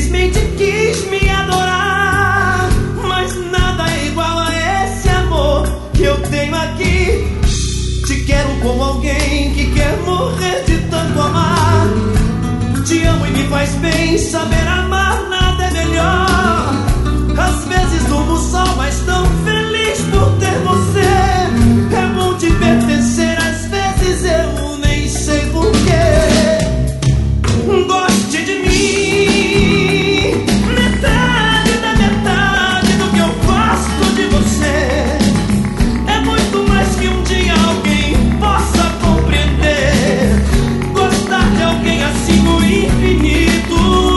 simplesmente quis me adorar, mas nada é igual a esse amor que eu tenho aqui. Te quero como alguém que quer morrer de tanto amar. Te amo e me faz bem saber amar, nada é melhor. Às vezes durmo só, mas tão feliz por ter você. É bom te pertencer, às vezes eu nem sei porquê. Goste de mim, metade da metade do que eu gosto de você. É muito mais que um dia alguém possa compreender. Gostar de alguém assim no infinito.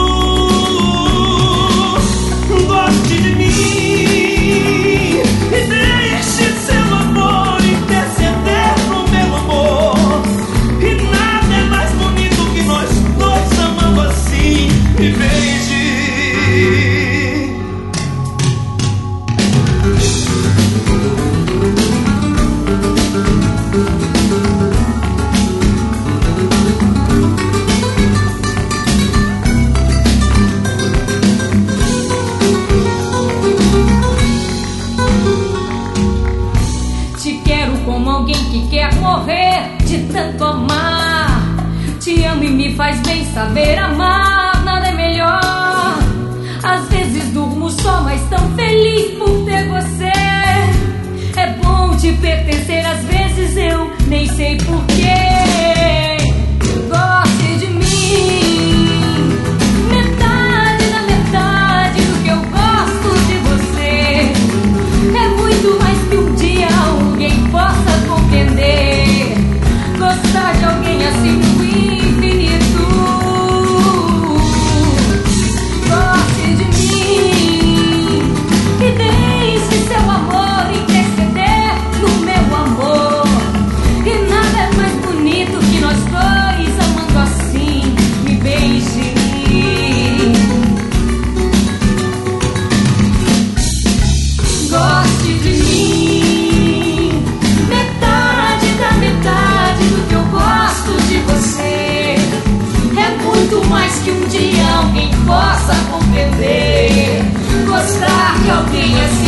Goste de mim e deixe seu amor interceder no meu amor. E nada é mais bonito que nós dois amando assim. Me beije. Te quero como alguém que quer morrer de tanto amar. Te amo e me faz bem saber amar, nada é melhor. Às vezes durmo só, mas tão feliz por ter você. É bom te pertencer, às vezes eu nem sei porquê. Goste de mim, metade da metade do que eu gosto de você. É muito mais que um dia alguém possa compreender. Gostar de alguém assim no infinito. Goste de mim e deixe seu amor interceder no meu amor. E nada é mais bonito que nós dois amando assim. Me beije. Goste de mim, metade da metade do que eu gosto de você. É muito mais que um dia alguém possa compreender. Gostar de alguém assim